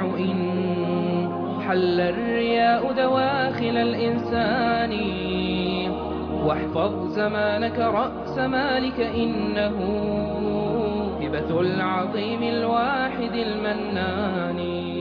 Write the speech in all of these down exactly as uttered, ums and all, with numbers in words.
إن حل الرياء دواخل الإنسان. واحفظ زمانك رأس مالك إنه هبة العظيم الواحد المنان.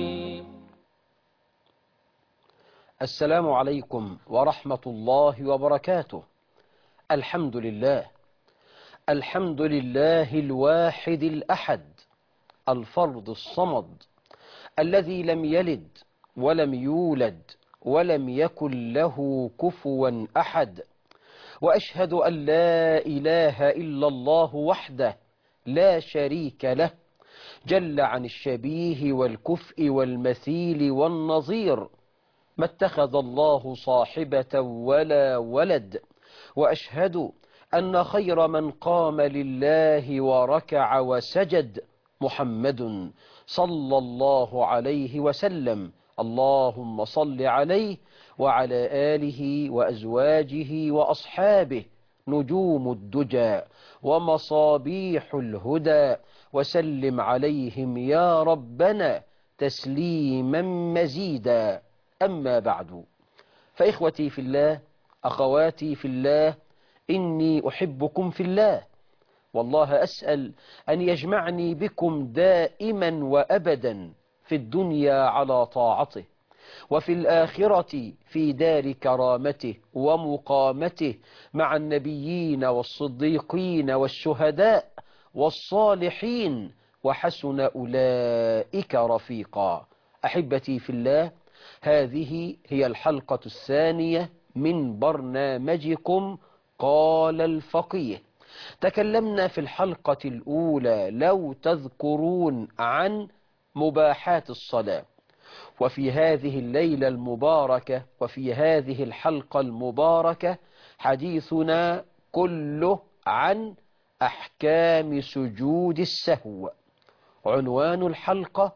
السلام عليكم ورحمة الله وبركاته. الحمد لله الحمد لله الواحد الأحد الفرد الصمد الذي لم يلد ولم يولد ولم يكن له كفوا أحد، وأشهد أن لا إله إلا الله وحده لا شريك له، جل عن الشبيه والكفء والمثيل والنظير، ما اتخذ الله صاحبة ولا ولد. وأشهد أن خير من قام لله وركع وسجد محمد صلى الله عليه وسلم. اللهم صل عليه وعلى آله وأزواجه وأصحابه نجوم الدجى ومصابيح الهدى، وسلم عليهم يا ربنا تسليما مزيدا. أما بعد، فإخوتي في الله، أخواتي في الله، إني أحبكم في الله، والله أسأل أن يجمعني بكم دائما وأبدا في الدنيا على طاعته، وفي الآخرة في دار كرامته ومقامته مع النبيين والصديقين والشهداء والصالحين، وحسن أولئك رفيقا. أحبتي في الله، هذه هي الحلقة الثانية من برنامجكم قال الفقيه. تكلمنا في الحلقة الأولى لو تذكرون عن مباحات الصلاة، وفي هذه الليلة المباركة وفي هذه الحلقة المباركة حديثنا كله عن أحكام سجود السهو. عنوان الحلقة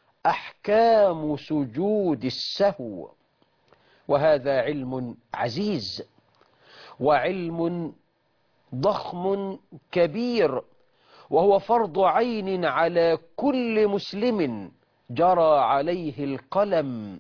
أحكام سجود السهو، وهذا علم عزيز وعلم ضخم كبير، وهو فرض عين على كل مسلم جرى عليه القلم.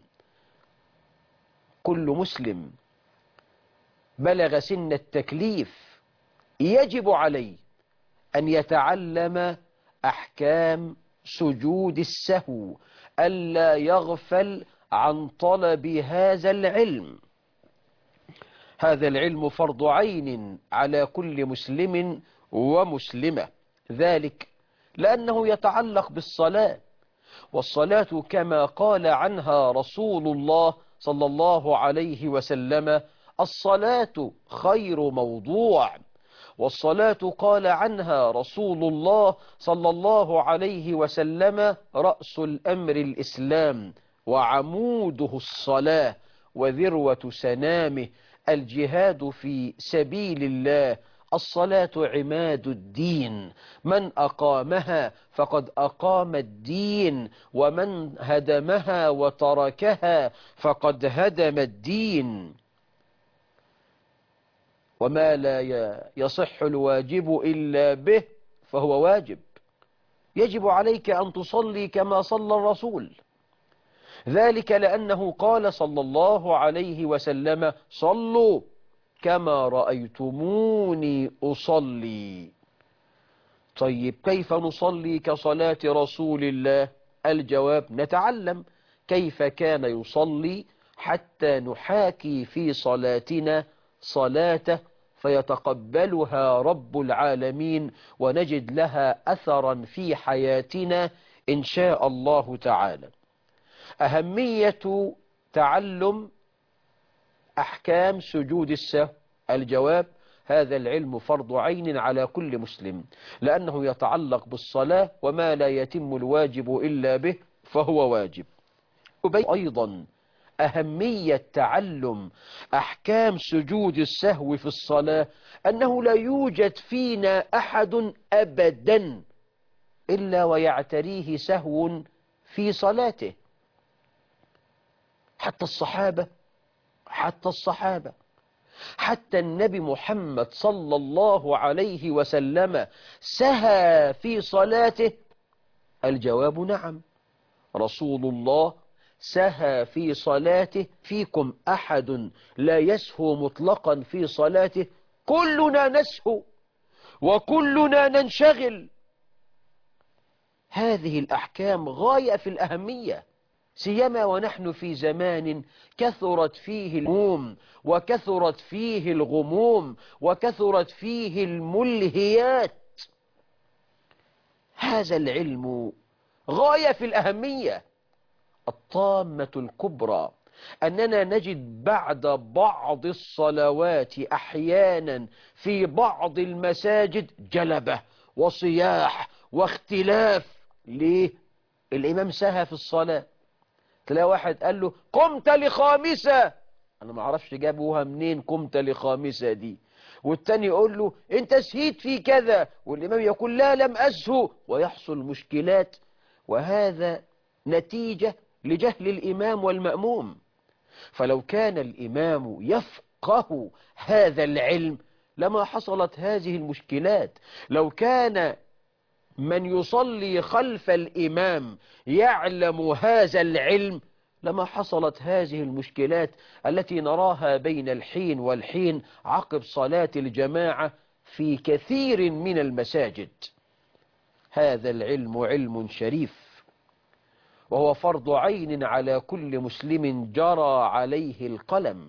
كل مسلم بلغ سن التكليف يجب عليه أن يتعلم أحكام سجود السهو، ألا يغفل عن طلب هذا العلم. هذا العلم فرض عين على كل مسلم ومسلمة، ذلك لأنه يتعلق بالصلاة، والصلاة كما قال عنها رسول الله صلى الله عليه وسلم: الصلاة خير موضوع. والصلاة قال عنها رسول الله صلى الله عليه وسلم: رأس الأمر الإسلام، وعموده الصلاة، وذروة سنامه الجهاد في سبيل الله. الصلاة عماد الدين، من أقامها فقد أقام الدين، ومن هدمها وتركها فقد هدم الدين. وما لا يصح الواجب إلا به فهو واجب. يجب عليك أن تصلي كما صلى الرسول، ذلك لأنه قال صلى الله عليه وسلم: صلوا كما رأيتموني أصلي. طيب، كيف نصلي كصلاة رسول الله؟ الجواب: نتعلم كيف كان يصلي حتى نحاكي في صلاتنا صلاته، فيتقبلها رب العالمين، ونجد لها أثرا في حياتنا إن شاء الله تعالى. أهمية تعلم أحكام سجود السهو. الجواب: هذا العلم فرض عين على كل مسلم، لأنه يتعلق بالصلاة، وما لا يتم الواجب إلا به فهو واجب. أيضا أهمية تعلم أحكام سجود السهو في الصلاة أنه لا يوجد فينا أحد أبدا إلا ويعتريه سهو في صلاته. حتى الصحابة حتى الصحابة حتى النبي محمد صلى الله عليه وسلم سهى في صلاته. الجواب: نعم. رسول الله سهى في صلاته. فيكم أحد لا يسهو مطلقا في صلاته؟ كلنا نسهو وكلنا ننشغل. هذه الأحكام غاية في الأهمية، سيما ونحن في زمان كثرت فيه الهموم وكثرت فيه الغموم وكثرت فيه الملهيات. هذا العلم غاية في الأهمية. الطامة الكبرى أننا نجد بعد بعض الصلوات أحيانا في بعض المساجد جلبة وصياح واختلاف. ليه؟ الإمام سهى في الصلاة. تلاقي واحد قال له قمت لخامسة، أنا ما أعرفش جابوها منين قمت لخامسة دي، والتاني يقول له أنت سهيت في كذا، والإمام يقول لا لم أسهو، ويحصل مشكلات. وهذا نتيجة لجهل الإمام والمأموم. فلو كان الإمام يفقه هذا العلم لما حصلت هذه المشكلات. لو كان من يصلي خلف الإمام يعلم هذا العلم لما حصلت هذه المشكلات التي نراها بين الحين والحين عقب صلاة الجماعة في كثير من المساجد. هذا العلم علم شريف، وهو فرض عين على كل مسلم جرى عليه القلم.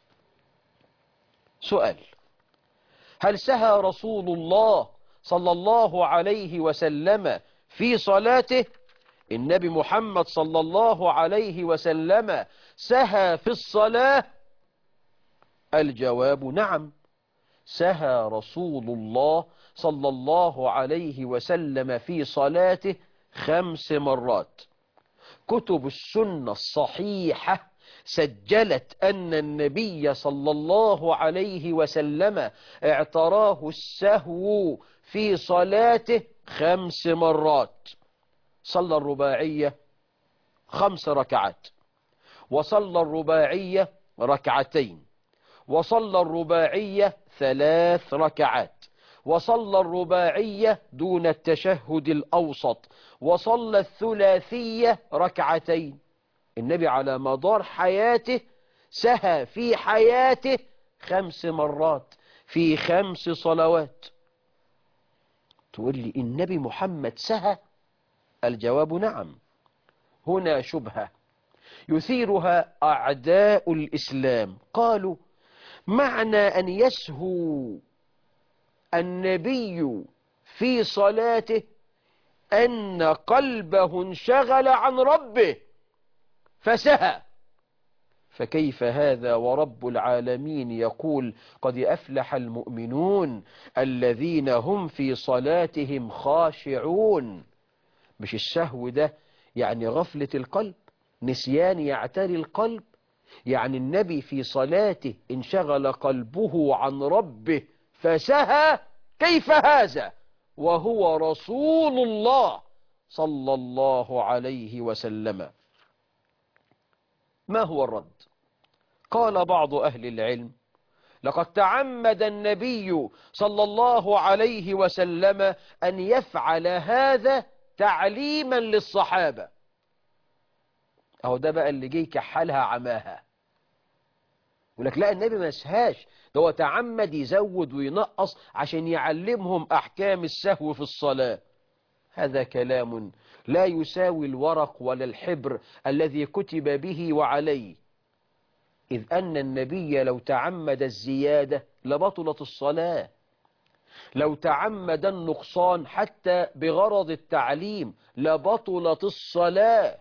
سؤال: هل سهى رسول الله صلى الله عليه وسلم في صلاته؟ النبي محمد صلى الله عليه وسلم سهى في الصلاة؟ الجواب نعم، سهى رسول الله صلى الله عليه وسلم في صلاته خمس مرات. كتب السنة الصحيحة سجلت أن النبي صلى الله عليه وسلم اعتراه السهو في صلاته خمس مرات. صلى الرباعية خمس ركعات، وصلى الرباعية ركعتين، وصلى الرباعية ثلاث ركعات، وصلى الرباعية دون التشهد الأوسط، وصلى الثلاثية ركعتين. النبي على مدار حياته سهى في حياته خمس مرات في خمس صلوات. تقول لي النبي محمد سهى؟ الجواب نعم. هنا شبهة يثيرها أعداء الإسلام. قالوا معنى أن يسهو النبي في صلاته أن قلبه انشغل عن ربه فسهى. فكيف هذا ورب العالمين يقول قد أفلح المؤمنون الذين هم في صلاتهم خاشعون؟ مش السهو ده يعني غفلة القلب، نسيان يعتري القلب؟ يعني النبي في صلاته انشغل قلبه عن ربه فسهى؟ كيف هذا وهو رسول الله صلى الله عليه وسلم؟ ما هو الرد؟ قال بعض أهل العلم لقد تعمد النبي صلى الله عليه وسلم أن يفعل هذا تعليما للصحابة. أهو ده بقى اللي جاي كحلها عماها، يقول لك لا النبي ما سهاش، ده هو تعمد يزود وينقص عشان يعلمهم أحكام السهو في الصلاة. هذا كلام لا يساوي الورق ولا الحبر الذي كتب به وعليه، إذ أن النبي لو تعمد الزيادة لبطلت الصلاة، لو تعمد النقصان حتى بغرض التعليم لبطلت الصلاة.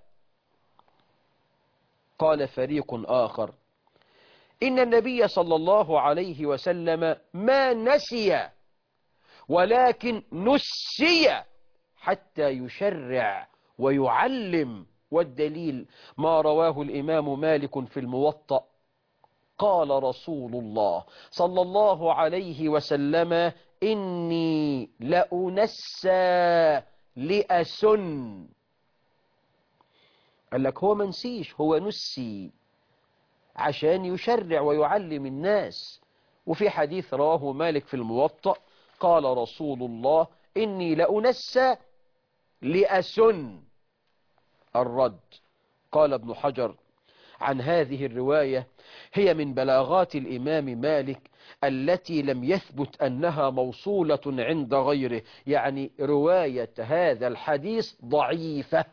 قال فريق آخر إن النبي صلى الله عليه وسلم ما نسي ولكن نسي حتى يشرع ويعلم، والدليل ما رواه الإمام مالك في الموطأ قال رسول الله صلى الله عليه وسلم إني لأنسى لأسن. قال لك هو منسيش، هو نسي عشان يشرع ويعلم الناس. وفي حديث رواه مالك في الموطأ قال رسول الله إني لأنسى لأسن، الرد. قال ابن حجر عن هذه الرواية: هي من بلاغات الإمام مالك التي لم يثبت أنها موصولة عند غيره، يعني رواية هذا الحديث ضعيفة،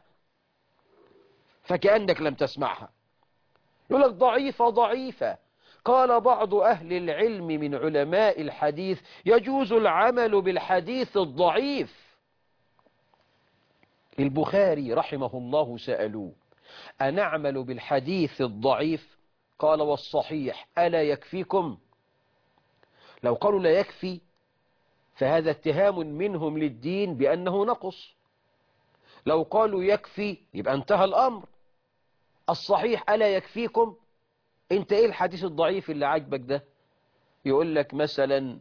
فكأنك لم تسمعها. يقول لك ضعيفة ضعيفة. قال بعض أهل العلم من علماء الحديث: يجوز العمل بالحديث الضعيف. البخاري رحمه الله سألوه: أنعمل بالحديث الضعيف؟ قال: والصحيح ألا يكفيكم؟ لو قالوا لا يكفي فهذا اتهام منهم للدين بأنه نقص. لو قالوا يكفي يبقى انتهى الأمر. الصحيح ألا يكفيكم؟ انت ايه الحديث الضعيف اللي عاجبك ده؟ يقول لك مثلا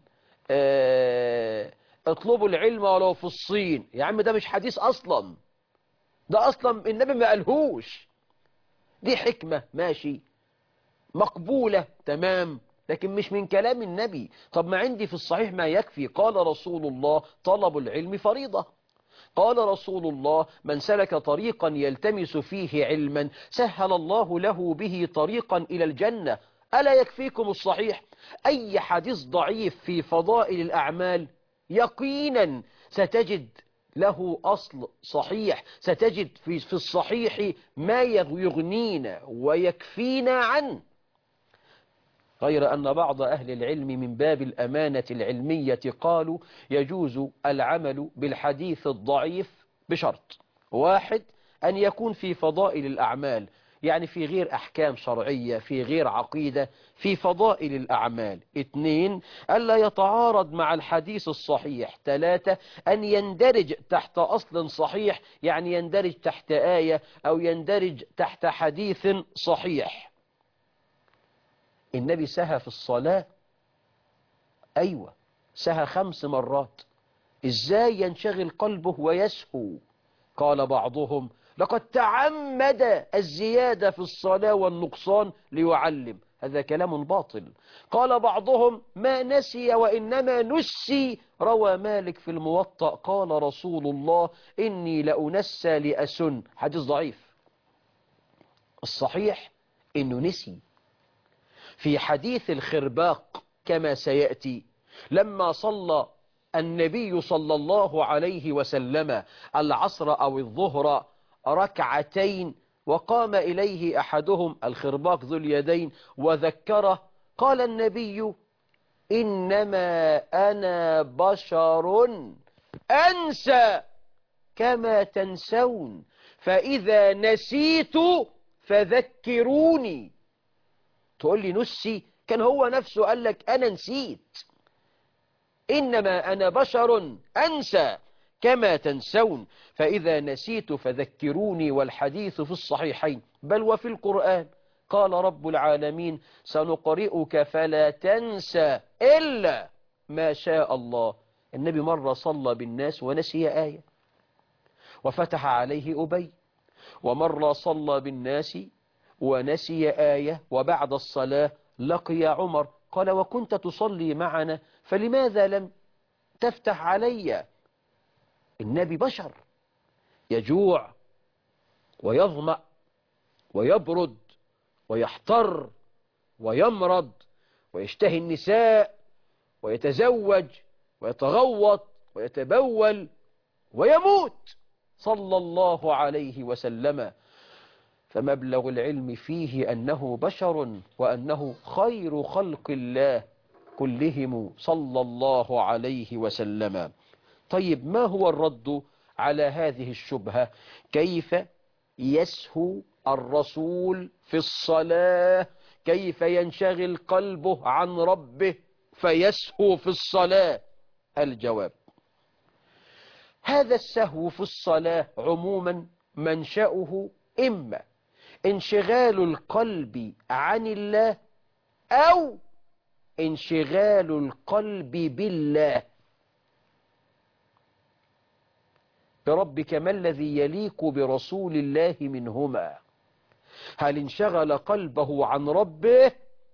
اه اطلبوا العلم ولو في الصين. يا عم ده مش حديث أصلا، ده أصلا النبي ما قالهوش. دي حكمة ماشي مقبولة تمام، لكن مش من كلام النبي. طب ما عندي في الصحيح ما يكفي. قال رسول الله: طلب العلم فريضة. قال رسول الله: من سلك طريقا يلتمس فيه علما سهل الله له به طريقا إلى الجنة. ألا يكفيكم الصحيح؟ أي حديث ضعيف في فضائل الأعمال يقينا ستجد له أصل صحيح، ستجد في في الصحيح ما يغنينا ويكفينا عنه. غير أن بعض أهل العلم من باب الأمانة العلمية قالوا: يجوز العمل بالحديث الضعيف بشرط واحد: أن يكون في فضائل الأعمال، يعني في غير أحكام شرعية، في غير عقيدة، في فضائل الأعمال. اثنين: ألا يتعارض مع الحديث الصحيح. ثلاثة: أن يندرج تحت أصل صحيح، يعني يندرج تحت آية أو يندرج تحت حديث صحيح. النبي سهى في الصلاة، أيوة سهى خمس مرات. إزاي ينشغل قلبه ويسهو؟ قال بعضهم: لقد تعمد الزيادة في الصلاة والنقصان ليعلم. هذا كلام باطل. قال بعضهم: ما نسي وإنما نسي. روى مالك في الموطأ: قال رسول الله: إني لأنسى لأسن. حديث ضعيف. الصحيح إنه نسي. في حديث الخرباق كما سيأتي، لما صلى النبي صلى الله عليه وسلم العصر أو الظهر ركعتين، وقام إليه أحدهم الخرباق ذو اليدين وذكره، قال النبي: إنما أنا بشر أنسى كما تنسون، فإذا نسيت فذكروني. تقول لي نسي؟ كان هو نفسه قال لك أنا نسيت. إنما أنا بشر أنسى كما تنسون، فإذا نسيت فذكروني. والحديث في الصحيحين بل وفي القرآن. قال رب العالمين: سنقرئك فلا تنسى إلا ما شاء الله. النبي مرة صلى بالناس ونسي آية وفتح عليه أبي، ومرة صلى بالناس ونسي آية وبعد الصلاة لقي عمر قال: وكنت تصلي معنا فلماذا لم تفتح علي؟ النبي بشر، يجوع ويظمأ ويبرد ويحتر ويمرض ويشتهي النساء ويتزوج ويتغوط ويتبول ويموت صلى الله عليه وسلم. فمبلغ العلم فيه أنه بشر وأنه خير خلق الله كلهم صلى الله عليه وسلم. طيب ما هو الرد على هذه الشبهة؟ كيف يسهو الرسول في الصلاة؟ كيف ينشغل قلبه عن ربه فيسهو في الصلاة؟ الجواب: هذا السهو في الصلاة عموما منشأه إما انشغال القلب عن الله أو انشغال القلب بالله. بربك ما الذي يليق برسول الله منهما؟ هل انشغل قلبه عن ربه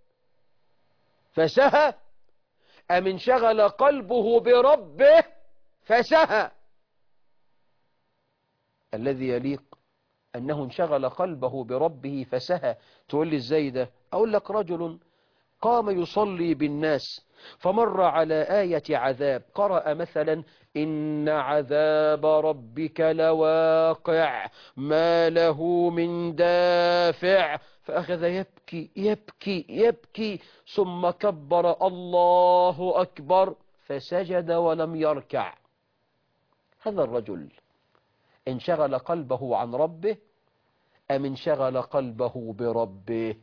فسهى، أم انشغل قلبه بربه فسهى؟ الذي يليق أنه انشغل قلبه بربه فسهى. تقول لي ازاي ده؟ أقول لك رجل قام يصلي بالناس فمر على آية عذاب، قرأ مثلا إن عذاب ربك لواقع ما له من دافع، فأخذ يبكي يبكي يبكي ثم كبر الله أكبر فسجد ولم يركع. هذا الرجل انشغل قلبه عن ربه أم انشغل قلبه بربه؟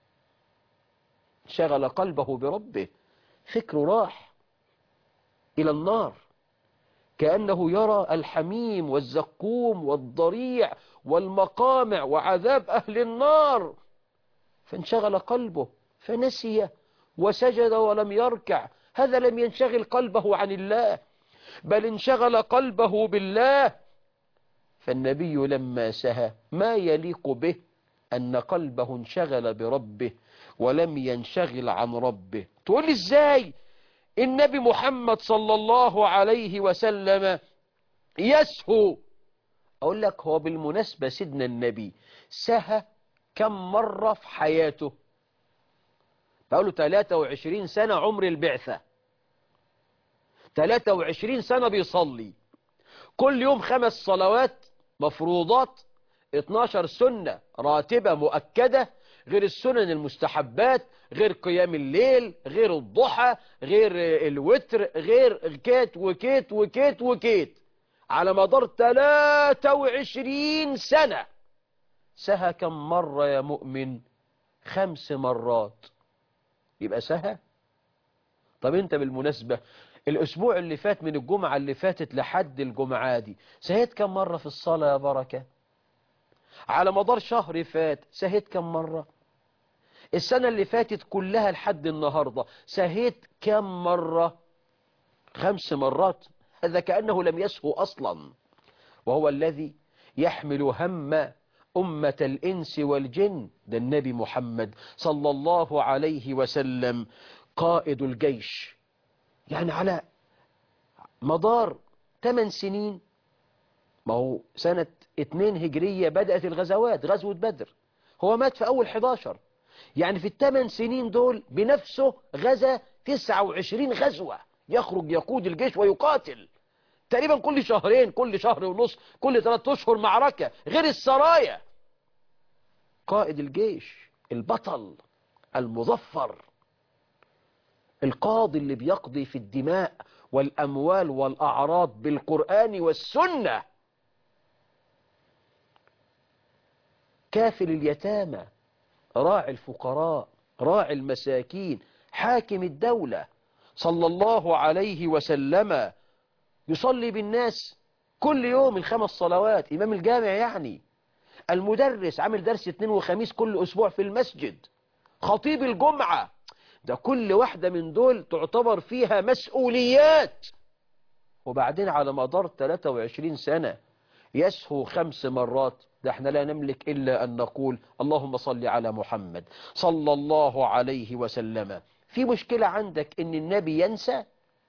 انشغل قلبه بربه، فكره راح إلى النار، كأنه يرى الحميم والزقوم والضريع والمقامع وعذاب أهل النار، فانشغل قلبه فنسي وسجد ولم يركع. هذا لم ينشغل قلبه عن الله، بل انشغل قلبه بالله. فالنبي لما سهى ما يليق به أن قلبه انشغل بربه ولم ينشغل عن ربه. تقول لي ازاي النبي محمد صلى الله عليه وسلم يسهو؟ أقول لك هو بالمناسبة سيدنا النبي سهى كم مرة في حياته؟ بقوله ثلاثة وعشرين سنة عمر البعثة، ثلاثة وعشرين سنة بيصلي كل يوم خمس صلوات مفروضات، اتناشر سنة راتبة مؤكدة، غير السنن المستحبات، غير قيام الليل، غير الضحى، غير الوتر، غير كيت وكيت وكيت وكيت، على مدار ثلاثة وعشرين سنة. سهى كم مرة يا مؤمن؟ خمس مرات. يبقى سهى. طب انت بالمناسبة الاسبوع اللي فات من الجمعة اللي فاتت لحد الجمعة دي سهيت كم مرة في الصلاة يا بركة؟ على مدار شهر فات سهيت كم مرة؟ السنة اللي فاتت كلها لحد النهاردة سهيت كم مرة؟ خمس مرات. هذا كأنه لم يسهو أصلا، وهو الذي يحمل هم أمة الإنس والجن. ده النبي محمد صلى الله عليه وسلم قائد الجيش، يعني على مدار ثمان سنين، ما هو سنة اتنين هجرية بدأت الغزوات، غزوة بدر، هو مات في أول حداشر، يعني في الثمان سنين دول بنفسه غزا تسعة وعشرين غزوة، يخرج يقود الجيش ويقاتل تقريبا كل شهرين، كل شهر ونص، كل ثلاثة أشهر معركة، غير السرايا. قائد الجيش، البطل المظفر، القاضي اللي بيقضي في الدماء والأموال والأعراض بالقرآن والسنة، كافل اليتامى، راعي الفقراء، راعي المساكين، حاكم الدولة صلى الله عليه وسلم، يصلي بالناس كل يوم الخمس صلوات، إمام الجامع يعني، المدرس عامل درس اثنين وخميس كل أسبوع في المسجد، خطيب الجمعة. ده كل واحدة من دول تعتبر فيها مسؤوليات. وبعدين على مدار ثلاثة وعشرين سنة يسهو خمس مرات. ده احنا لا نملك إلا أن نقول اللهم صل على محمد صلى الله عليه وسلم. في مشكلة عندك إن النبي ينسى؟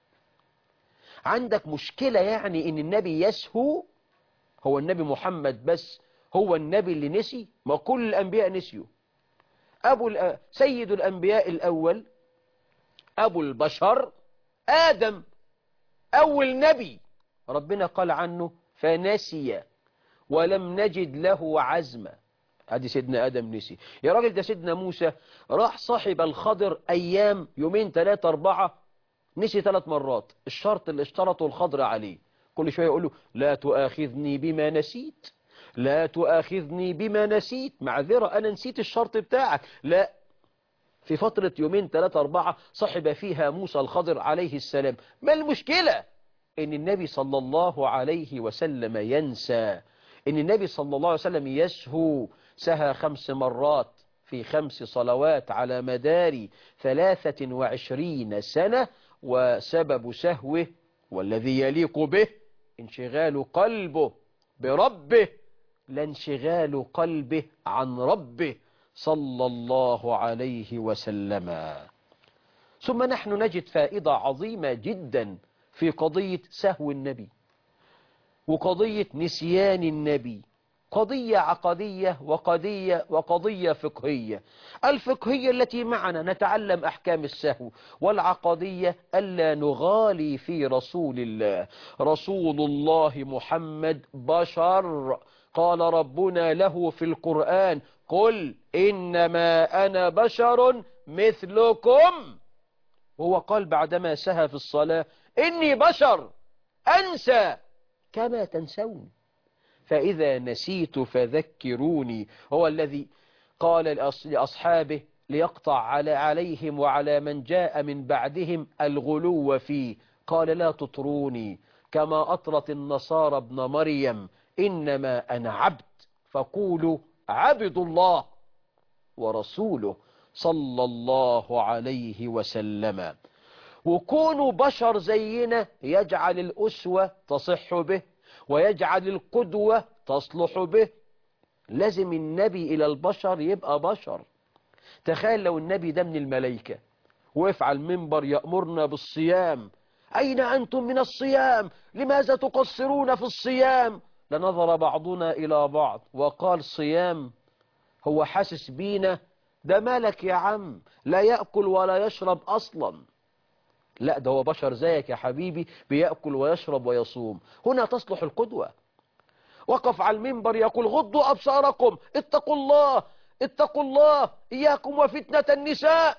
عندك مشكلة يعني إن النبي يسهو؟ هو النبي محمد بس هو النبي اللي نسي؟ ما كل الأنبياء نسيوا. أبو الأ... سيد الأنبياء الأول أبو البشر آدم، أول نبي ربنا قال عنه فنسي ولم نجد له عزما. ادي سيدنا آدم نسي. يا راجل ده سيدنا موسى راح صاحب الخضر أيام يومين ثلاثة أربعة، نسي ثلاث مرات الشرط اللي اشترطه الخضر عليه. كل شوية يقول له لا تؤاخذني بما نسيت، لا تؤاخذني بما نسيت، معذرة أنا نسيت الشرط بتاعك. لا، في فترة يومين ثلاثة أربعة صحب فيها موسى الخضر عليه السلام. ما المشكلة؟ إن النبي صلى الله عليه وسلم ينسى، إن النبي صلى الله عليه وسلم يسهو. سهى خمس مرات في خمس صلوات على مدار ثلاثة وعشرين سنة، وسبب سهوه والذي يليق به انشغال قلبه بربه، لا انشغال قلبه عن ربه صلى الله عليه وسلم. ثم نحن نجد فائدة عظيمة جدا في قضية سهو النبي وقضية نسيان النبي. قضية عقدية وقضية وقضية فقهية. الفقهية التي معنا نتعلم أحكام السهو، والعقدية ألا نغالي في رسول الله. رسول الله محمد بشر، قال ربنا له في القرآن: قل إنما أنا بشر مثلكم. وهو قال بعدما سهى في الصلاة: إني بشر أنسى كما تنسون، فإذا نسيت فذكروني. هو الذي قال لأصحابه ليقطع على عليهم وعلى من جاء من بعدهم الغلو فيه، قال: لا تطروني كما أطرت النصارى ابن مريم، إنما أنا عبد، فقولوا عبد الله ورسوله صلى الله عليه وسلم. وكونوا بشر زينا يجعل الأسوة تصح به، ويجعل القدوة تصلح به. لازم النبي إلى البشر يبقى بشر. تخيل لو النبي ده من الملائكة وقف على المنبر يأمرنا بالصيام: أين أنتم من الصيام؟ لماذا تقصرون في الصيام؟ لنظر بعضنا إلى بعض وقال: صيام؟ هو حاسس بينا؟ ده مالك يا عم، لا يأكل ولا يشرب أصلا. لا، ده هو بشر زيك يا حبيبي، بيأكل ويشرب ويصوم. هنا تصلح القدوة. وقف على المنبر يقول: غضوا أبصاركم، اتقوا الله، اتقوا الله، إياكم وفتنة النساء.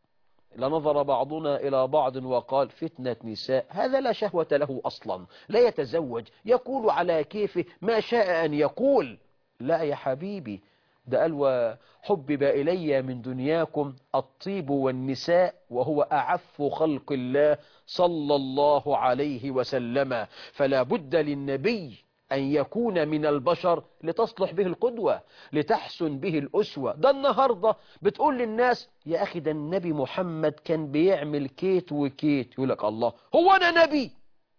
لنظر بعضنا إلى بعض وقال: فتنة نساء؟ هذا لا شهوة له أصلا، لا يتزوج، يقول على كيفه ما شاء أن يقول. لا يا حبيبي، ده قال: وحبب إلي من دنياكم الطيب والنساء، وهو أعف خلق الله صلى الله عليه وسلم. فلا بد للنبي أن يكون من البشر لتصلح به القدوة، لتحسن به الأسوة. ده النهاردة بتقول للناس: يا أخي ده النبي محمد كان بيعمل كيت وكيت. يقول لك: الله، هو أنا نبي؟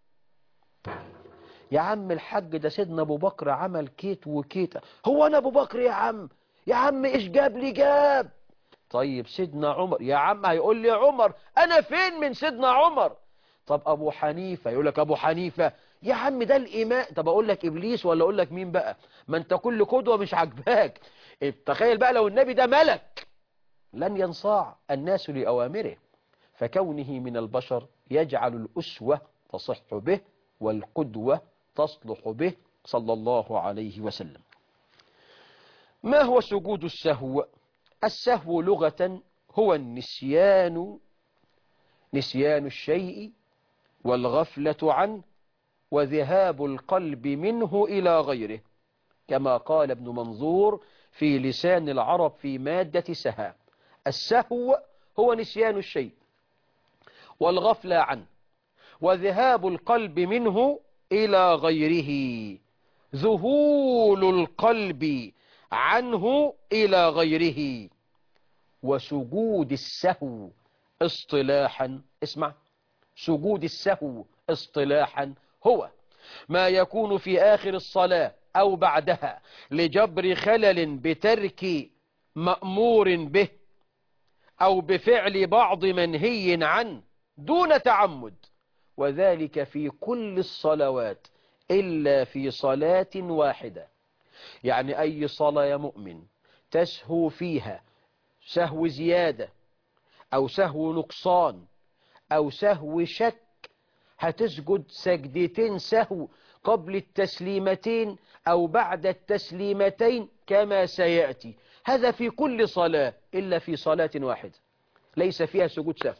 يا عم الحاج، ده سيدنا أبو بكر عمل كيت وكيت. هو أنا أبو بكر يا عم؟ يا عم إيش جاب لي جاب؟ طيب سيدنا عمر؟ يا عم هيقول لي عمر، أنا فين من سيدنا عمر؟ طب أبو حنيفة؟ يقول لك أبو حنيفة. يا عم ده الإمام. طب أقول لك إبليس ولا أقول لك مين بقى؟ ما أنت كل قدوة مش عجباك. تخيل بقى لو النبي ده ملك، لن ينصاع الناس لأوامره. فكونه من البشر يجعل الأسوة تصح به، والقدوة تصلح به صلى الله عليه وسلم. ما هو سجود السهو؟ السهو لغة هو النسيان، نسيان الشيء والغفلة عنه وذهاب القلب منه إلى غيره، كما قال ابن منظور في لسان العرب في مادة سهى: السهو هو نسيان الشيء والغفلة عنه وذهاب القلب منه إلى غيره، ذهول القلب عنه إلى غيره. وسجود السهو اصطلاحا، اسمع، سجود السهو اصطلاحا هو ما يكون في آخر الصلاة أو بعدها لجبر خلل بترك مأمور به أو بفعل بعض منهي عنه دون تعمد، وذلك في كل الصلوات إلا في صلاة واحدة. يعني أي صلاة يا مؤمن تسهو فيها سهو زيادة أو سهو نقصان أو سهو شك، هتسجد سجدتين سهو قبل التسليمتين أو بعد التسليمتين كما سيأتي. هذا في كل صلاة إلا في صلاة واحدة ليس فيها سجود سهو.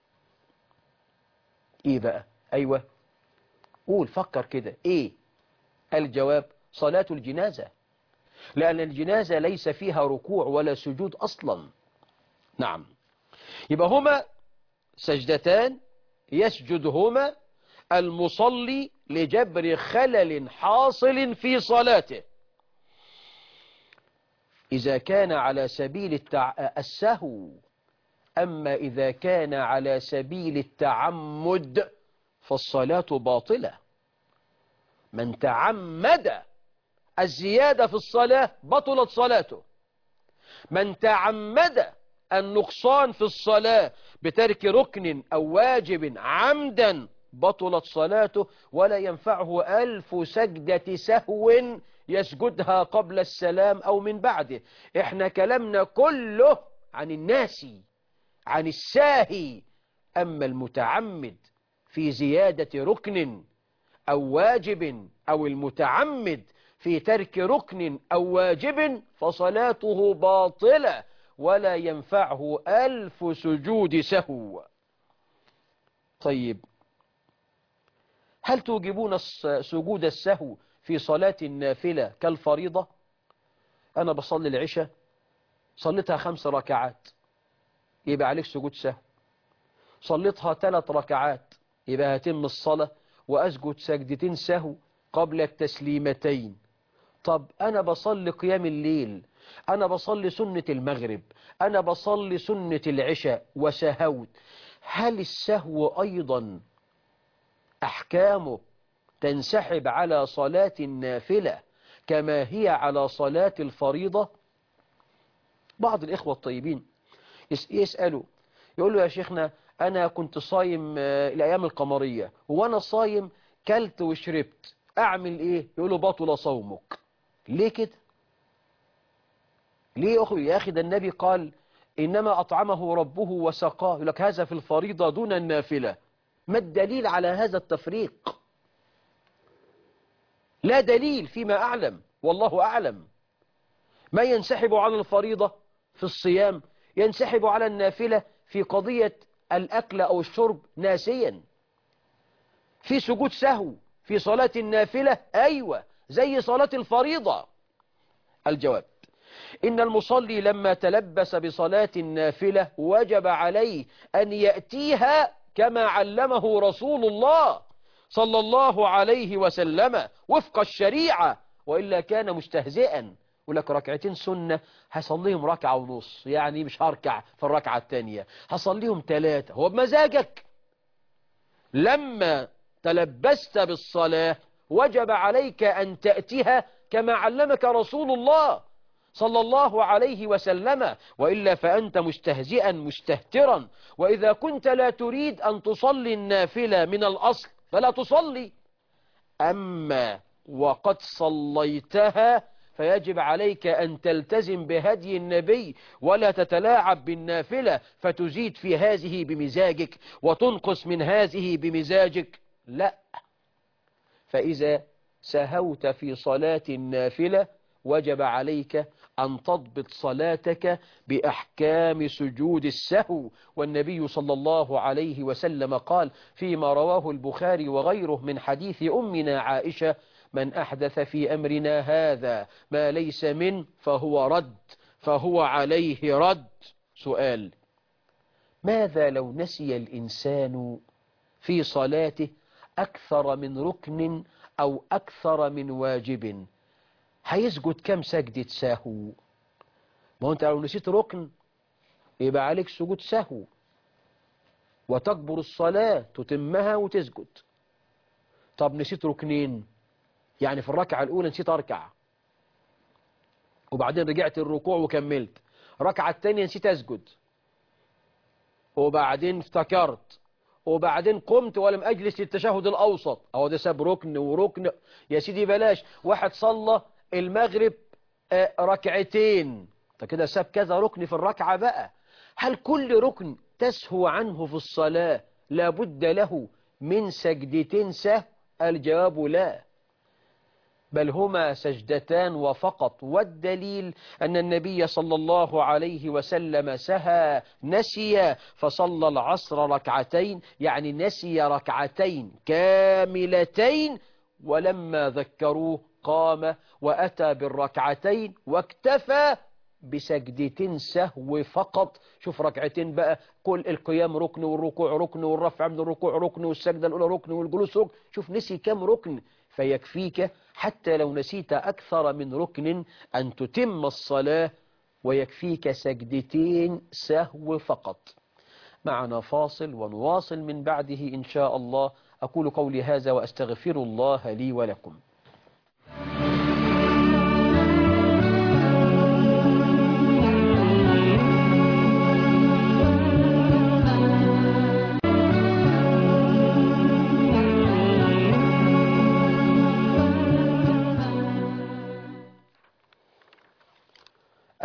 إيه بقى؟ أيوة، قول، فكر كده. إيه الجواب؟ صلاة الجنازة، لأن الجنازة ليس فيها ركوع ولا سجود أصلا. نعم، يبقى هما سجدتان يسجدهما المصلي لجبر خلل حاصل في صلاته. إذا كان على سبيل التع... السهو. أما إذا كان على سبيل التعمد فالصلاة باطلة. من تعمد الزيادة في الصلاة بطلت صلاته. من تعمد النقصان في الصلاة بترك ركن أو واجب عمدا بطلت صلاته، ولا ينفعه ألف سجدة سهو يسجدها قبل السلام أو من بعده. احنا كلامنا كله عن الناسي، عن الساهي. أما المتعمد في زيادة ركن أو واجب، أو المتعمد في ترك ركن أو واجب، فصلاته باطلة ولا ينفعه ألف سجود سهو. طيب، هل توجبون سجود السهو في صلاة النافلة كالفريضة؟ أنا بصلي العشاء صليتها خمس ركعات يبقى عليك سجود سهو. صليتها ثلاث ركعات يبقى هتم الصلاة وأسجد سجدتين سهو قبل التسليمتين. طب أنا بصلي قيام الليل، أنا بصلي سنة المغرب، أنا بصلي سنة العشاء وسهوت، هل السهو أيضا أحكامه تنسحب على صلاة النافلة كما هي على صلاة الفريضة؟ بعض الإخوة الطيبين يسألوا يقول له يا شيخنا أنا كنت صايم الأيام القمرية وأنا صايم كلت وشربت، أعمل إيه؟ يقول له بطل صومك. ليه كده؟ ليه يا أخي؟ يا أخي ده النبي قال إنما أطعمه ربه وسقاه، يقول لك هذا في الفريضة دون النافلة. ما الدليل على هذا التفريق؟ لا دليل فيما أعلم، والله أعلم. ما ينسحب على الفريضة في الصيام ينسحب على النافلة في قضية الأكل أو الشرب ناسيا. في سجود سهو في صلاة النافلة، أيوة زي صلاة الفريضة. الجواب: إن المصلي لما تلبس بصلاة النافلة وجب عليه أن يأتيها كما علمه رسول الله صلى الله عليه وسلم وفق الشريعة، وإلا كان مستهزئا. يقول لك ركعتين سنة هصليهم ركعة ونص، يعني مش هركع في الركعة الثانية، هصليهم ثلاثة. هو بمزاجك. لما تلبست بالصلاة وجب عليك أن تأتيها كما علمك رسول الله صلى الله عليه وسلم، وإلا فأنت مستهزئا مستهترا. وإذا كنت لا تريد أن تصلي النافلة من الأصل فلا تصلي. أما وقد صليتها فيجب عليك أن تلتزم بهدي النبي ولا تتلاعب بالنافلة فتزيد في هذه بمزاجك وتنقص من هذه بمزاجك. لا، فإذا سهوت في صلاة النافلة وجب عليك أن تضبط صلاتك بأحكام سجود السهو. والنبي صلى الله عليه وسلم قال فيما رواه البخاري وغيره من حديث أمنا عائشة: من أحدث في أمرنا هذا ما ليس منه فهو رد فهو عليه رد. سؤال: ماذا لو نسي الإنسان في صلاته أكثر من ركن أو أكثر من واجب؟ هيسجد كم سجدة سهو؟ ما هو أنت لو نسيت ركن يبقى عليك سجود سهو وتكبر الصلاة تتمها وتسجد. طب نسيت ركنين، يعني في الركعة الأولى نسيت أركع وبعدين رجعت الركوع وكملت، ركعة الثانية نسيت أسجد وبعدين افتكرت وبعدين قمت ولم أجلس للتشهد الأوسط، أهو ده ساب ركن وركن. يا سيدي بلاش، واحد صلى المغرب ركعتين، طب كده ساب كذا ركن في الركعة بقى. هل كل ركن تسهو عنه في الصلاة لابد له من سجدتين سهو؟ الجواب لا، بل هما سجدتان وفقط. والدليل أن النبي صلى الله عليه وسلم سهى نسي فصلى العصر ركعتين، يعني نسي ركعتين كاملتين، ولما ذكروه قام وأتى بالركعتين واكتفى بسجدتين سهو فقط. شوف ركعتين بقى، كل القيام ركن والركوع ركن والرفع من الركوع ركن والسجدة الأولى ركن والجلوس ركن. شوف نسي كم ركن، فيكفيك حتى لو نسيت أكثر من ركن أن تتم الصلاة ويكفيك سجدتين سهو فقط. معنا فاصل ونواصل من بعده إن شاء الله. أقول قولي هذا وأستغفر الله لي ولكم.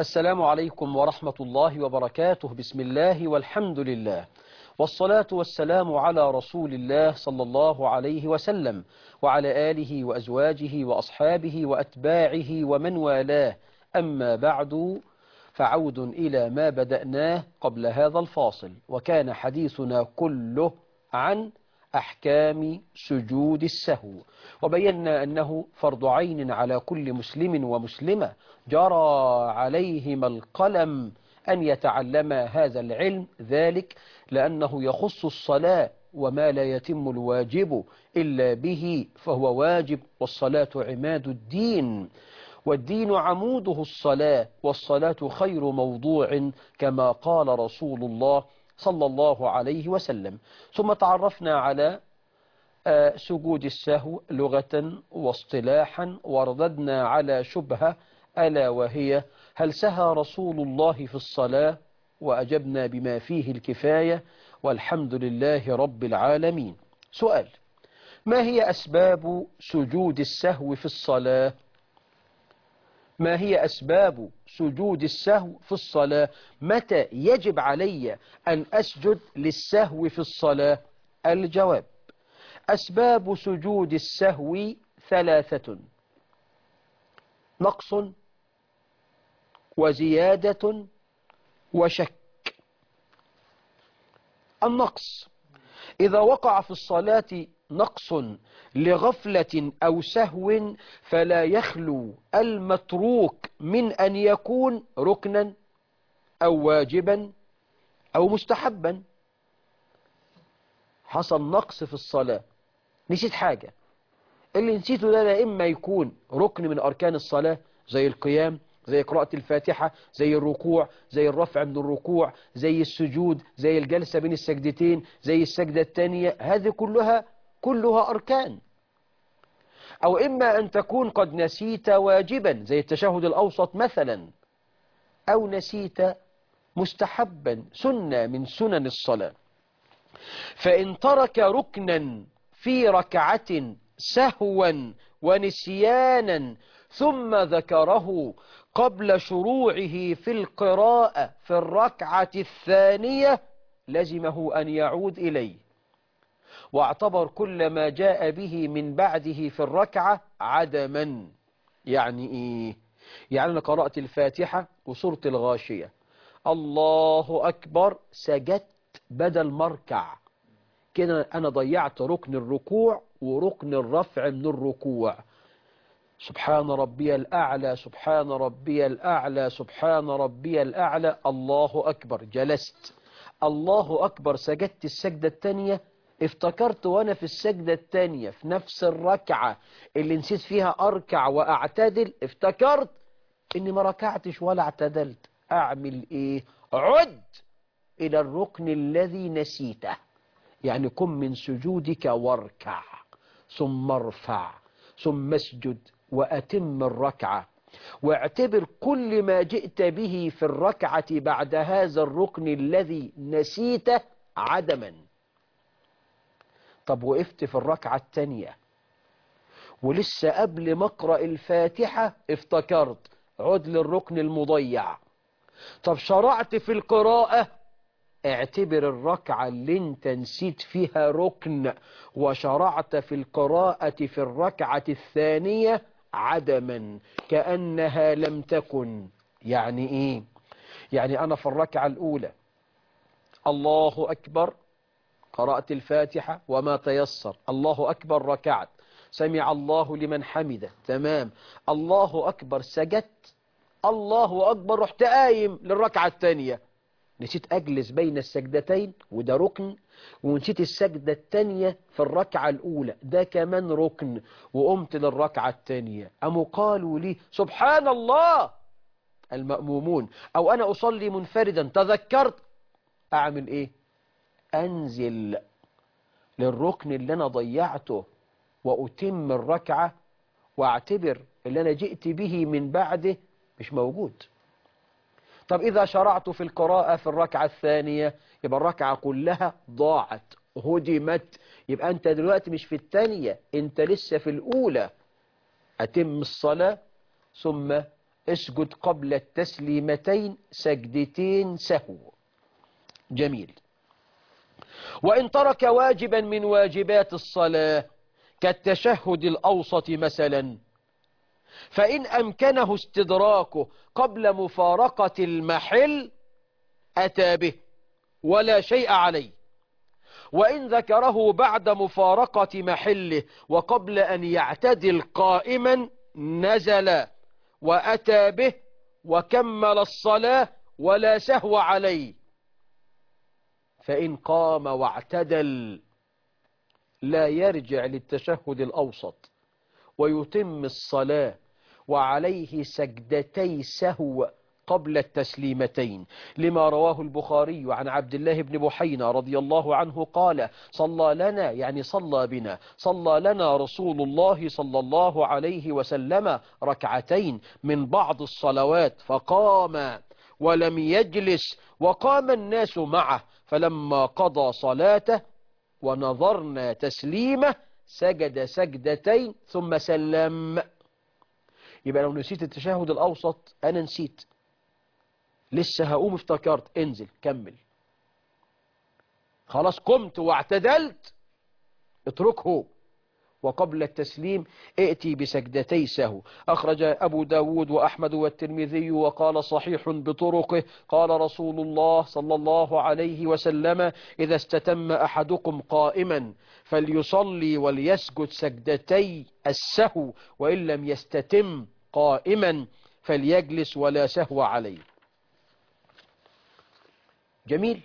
السلام عليكم ورحمة الله وبركاته. بسم الله والحمد لله، والصلاة والسلام على رسول الله صلى الله عليه وسلم، وعلى آله وأزواجه وأصحابه وأتباعه ومن والاه. أما بعد، فعود إلى ما بدأناه قبل هذا الفاصل، وكان حديثنا كله عن أحكام سجود السهو، وبينا أنه فرض عين على كل مسلم ومسلمة جرى عليهما القلم أن يتعلم هذا العلم، ذلك لأنه يخص الصلاة، وما لا يتم الواجب إلا به فهو واجب، والصلاة عماد الدين، والدين عموده الصلاة، والصلاة خير موضوع كما قال رسول الله صلى الله عليه وسلم. ثم تعرفنا على سجود السهو لغة واصطلاحا، ورددنا على شبهة ألا وهي: هل سهى رسول الله في الصلاة؟ وأجبنا بما فيه الكفاية، والحمد لله رب العالمين. سؤال: ما هي أسباب سجود السهو في الصلاة؟ ما هي أسباب سجود السهو في الصلاة؟ متى يجب علي أن أسجد للسهو في الصلاة؟ الجواب: أسباب سجود السهو ثلاثة: نقص، وزيادة، وشك. النقص: إذا وقع في الصلاة نقص لغفلة أو سهو فلا يخلو المتروك من أن يكون ركنا أو واجبا أو مستحبا. حصل نقص في الصلاة، نسيت حاجة، اللي نسيته ده لا إما يكون ركن من أركان الصلاة زي القيام، زي قراءة الفاتحة، زي الركوع، زي الرفع من الركوع، زي السجود، زي الجلسة بين السجدتين، زي السجدة الثانية، هذه كلها كلها أركان. أو إما أن تكون قد نسيت واجبا زي التشهد الأوسط مثلا، أو نسيت مستحبا سنة من سنن الصلاة. فإن ترك ركنا في ركعة سهوا ونسيانا ثم ذكره قبل شروعه في القراءة في الركعة الثانية لزمه أن يعود إليه، واعتبر كل ما جاء به من بعده في الركعة عدما. يعني إيه؟ يعني أنا قرأت الفاتحة وسورة الغاشية، الله أكبر، سجدت بدل مركع، كده أنا ضيعت ركن الركوع وركن الرفع من الركوع. سبحان ربي الأعلى، سبحان ربي الأعلى، سبحان ربي الأعلى، الله أكبر، جلست، الله أكبر، سجدت السجدة الثانية، افتكرت وأنا في السجدة الثانية في نفس الركعة اللي نسيت فيها أركع وأعتدل، افتكرت إني ما ركعتش ولا اعتدلت. أعمل إيه؟ عد إلى الركن الذي نسيته، يعني قم من سجودك واركع، ثم ارفع، ثم اسجد، وأتم الركعة، واعتبر كل ما جئت به في الركعة بعد هذا الركن الذي نسيته عدما. طب وقفت في الركعة الثانية ولسه قبل ما اقرأ الفاتحة افتكرت، عد للركن المضيع. طب شرعت في القراءة، اعتبر الركعة اللي انت نسيت فيها ركن وشرعت في القراءة في الركعة الثانية عدما كأنها لم تكن. يعني ايه؟ يعني انا في الركعة الاولى الله اكبر، قرأت الفاتحة وما تيسر، الله اكبر، ركعت، سمع الله لمن حمده، تمام، الله اكبر، سجدت، الله اكبر، رحت قايم للركعة الثانية، نسيت أجلس بين السجدتين وده ركن، ونسيت السجدة التانية في الركعة الأولى ده كمان ركن، وقمت للركعة التانية، أمو قالوا لي سبحان الله المأمومون، أو أنا أصلي منفردا تذكرت، أعمل إيه؟ أنزل للركن اللي أنا ضيعته وأتم الركعة، وأعتبر اللي أنا جئت به من بعده مش موجود. طب إذا شرعت في القراءة في الركعة الثانية يبقى الركعة كلها ضاعت، هدمت، يبقى أنت دلوقتي مش في الثانية، أنت لسه في الأولى. أتم الصلاة ثم اسجد قبل التسليمتين سجدتين سهو. جميل. وإن ترك واجبا من واجبات الصلاة كالتشهد الأوسط مثلا، فإن أمكنه استدراكه قبل مفارقة المحل أتى به ولا شيء عليه، وإن ذكره بعد مفارقة محله وقبل أن يعتدل قائما نزل وأتى به وكمل الصلاة ولا سهو عليه. فإن قام واعتدل لا يرجع للتشهد الأوسط ويتم الصلاة وعليه سجدتي سهو قبل التسليمتين، لما رواه البخاري عن عبد الله بن بحينة رضي الله عنه قال: صلى لنا، يعني صلى بنا، صلى لنا رسول الله صلى الله عليه وسلم ركعتين من بعض الصلوات فقام ولم يجلس وقام الناس معه، فلما قضى صلاته ونظرنا تسليمه سجد سجدتين ثم سلم. يبقى لو نسيت التشهد الأوسط، أنا نسيت لسه هقوم افتكرت، انزل كمل. خلاص قمت واعتدلت، اتركه، وقبل التسليم ائتي بسجدتي سهو. أخرج أبو داود وأحمد والترمذي وقال صحيح بطرقه قال رسول الله صلى الله عليه وسلم: إذا استتم أحدكم قائما فليصلي وليسجد سجدتي السهو، وإن لم يستتم قائما فليجلس ولا سهو عليه. جميل.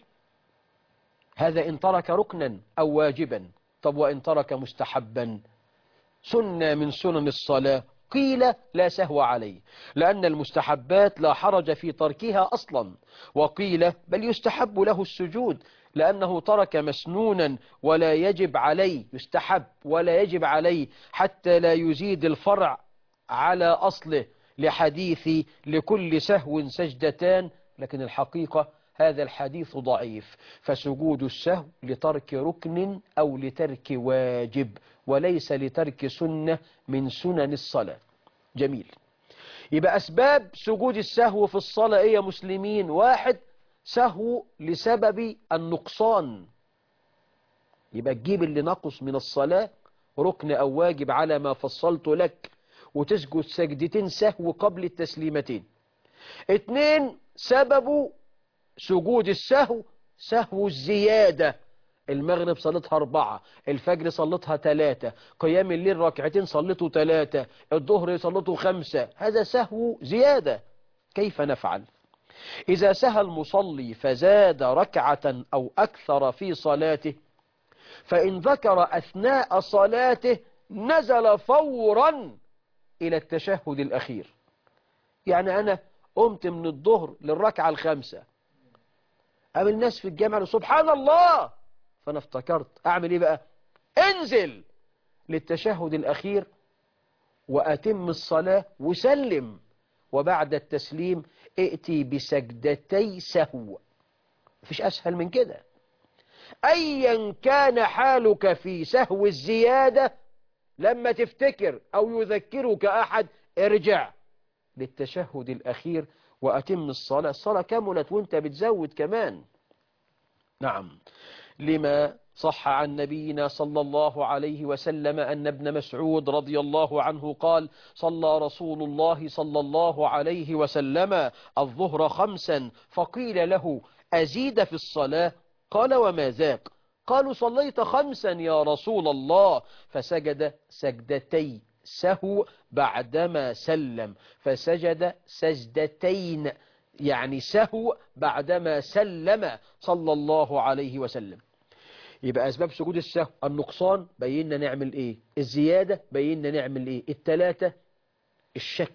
هذا إن ترك ركنا أو واجبا. طب وإن ترك مستحبا، سنة من سنن الصلاة، قيل لا سهو عليه، لأن المستحبات لا حرج في تركها أصلا، وقيل بل يستحب له السجود لأنه ترك مسنونا ولا يجب عليه، يستحب ولا يجب عليه حتى لا يزيد الفرع على أصله، لحديث لكل سهو سجدتان. لكن الحقيقة هذا الحديث ضعيف، فسجود السهو لترك ركن أو لترك واجب، وليس لترك سنة من سنن الصلاة. جميل. يبقى أسباب سجود السهو في الصلاة إيه يا مسلمين؟ واحد، سهو لسبب النقصان، يبقى تجيب اللي نقص من الصلاة ركن أو واجب على ما فصلت لك وتسجد سجدتين سهو قبل التسليمتين. اتنين، سبب سجود السهو سهو الزيادة، المغرب صلتها أربعة، الفجر صلتها ثلاثة، قيام الليل ركعتين صلته ثلاثة، الظهر صلته خمسة، هذا سهو زيادة. كيف نفعل؟ إذا سهى المصلي فزاد ركعة أو أكثر في صلاته، فإن ذكر أثناء صلاته نزل فورا إلى التشهد الأخير. يعني أنا قمت من الظهر للركعة الخامسة، قام الناس في الجامع سبحان الله، فأنا افتكرت أعمل إيه بقى؟ انزل للتشهد الأخير وأتم الصلاة وسلم، وبعد التسليم ائتي بسجدتي سهو. مفيش أسهل من كده. أيا كان حالك في سهو الزيادة، لما تفتكر أو يذكرك أحد ارجع للتشهد الأخير وأتم الصلاة. الصلاة كملت وانت بتزود كمان. نعم، لما صح عن نبينا صلى الله عليه وسلم أن ابن مسعود رضي الله عنه قال: صلى رسول الله صلى الله عليه وسلم الظهر خمسا، فقيل له: أزيد في الصلاة؟ قال: وما ذاك؟ قالوا: صليت خمسا يا رسول الله. فسجد سجدتي سهو بعدما سلم، فسجد سجدتين يعني سهو بعدما سلم صلى الله عليه وسلم. يبقى أسباب سجود السهو النقصان، بينا نعمل إيه؟ الزيادة، بينا نعمل إيه؟ التلاتة، الشك.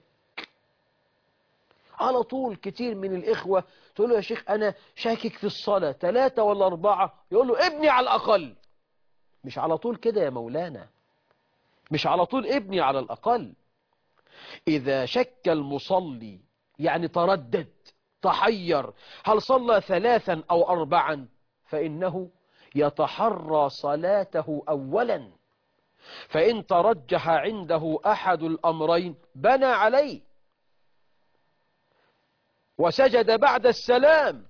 على طول كتير من الإخوة تقول له: يا شيخ أنا شاكك في الصلاة، ثلاثة ولا أربعة؟ يقول له: ابني على الأقل. مش على طول كده يا مولانا، مش على طول ابني على الأقل. إذا شك المصلي يعني تردد تحير هل صلى ثلاثا أو أربعا، فإنه يتحرى صلاته أولا، فإن ترجح عنده أحد الأمرين بنى عليه. وسجد بعد السلام.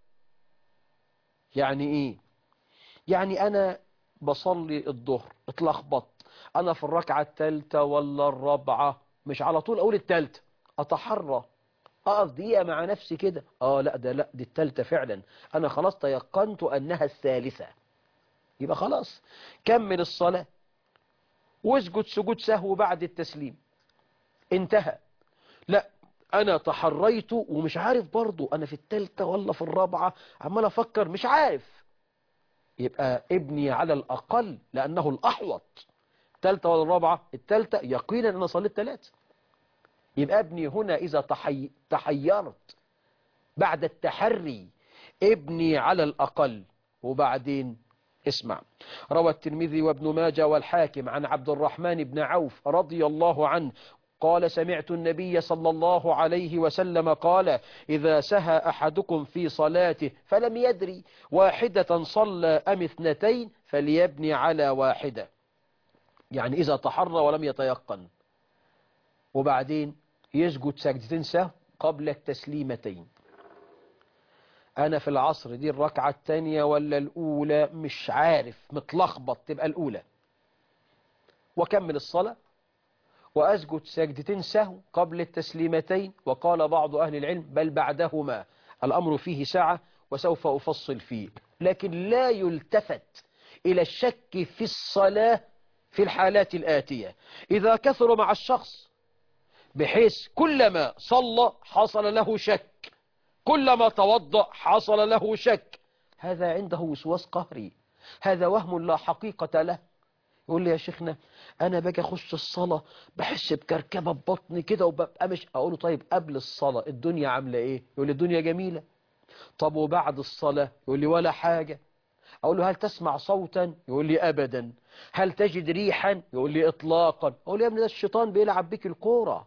يعني ايه؟ يعني انا بصلي الظهر اتلخبط، انا في الركعة الثالثة ولا الرابعة، مش على طول اقول الثالثة، اتحرى، اقف دقيقة مع نفسي كده، اه لا ده لا دي الثالثة فعلا، انا خلاص تيقنت انها الثالثة، يبقى خلاص كمل الصلاة واسجد سجود سهو بعد التسليم، انتهى. لا انا تحريت ومش عارف برضو انا في الثالثة ولا في الرابعة، عمال افكر مش عارف، يبقى ابني على الاقل لانه الاحوط، الثالثة ولا الرابعة؟ الثالثة يقينا انا صليت ثلاثة، يبقى ابني هنا اذا تحي... تحيرت بعد التحري ابني على الاقل. وبعدين اسمع، روى الترمذي وابن ماجه والحاكم عن عبد الرحمن بن عوف رضي الله عنه قال سمعت النبي صلى الله عليه وسلم قال إذا سهى أحدكم في صلاته فلم يدري واحدة صلى أم اثنتين فليبني على واحدة، يعني إذا تحرى ولم يتيقن. وبعدين يسجد سجدتين سهو قبل التسليمتين، أنا في العصر دي الركعة الثانية ولا الأولى مش عارف، متلخبط، تبقى الأولى، وكمل الصلاة وأسجد سجدتين سهو قبل التسليمتين. وقال بعض أهل العلم بل بعدهما، الأمر فيه سعة وسوف أفصل فيه، لكن لا يلتفت إلى الشك في الصلاة في الحالات الآتية: إذا كثر مع الشخص بحيث كلما صلى حصل له شك، كلما توضأ حصل له شك، هذا عنده وسواس قهري، هذا وهم لا حقيقة له. يقول لي يا شيخنا أنا باجي أخش الصلاة بحس بكركبة ببطني كده وببقى مش، أقول له طيب قبل الصلاة الدنيا عاملة إيه؟ يقول لي الدنيا جميلة. طب وبعد الصلاة؟ يقول لي ولا حاجة. أقول له هل تسمع صوتا؟ يقول لي أبدا. هل تجد ريحا؟ يقول لي إطلاقا. أقول له يا ابني ده الشيطان بيلعب بك الكورة،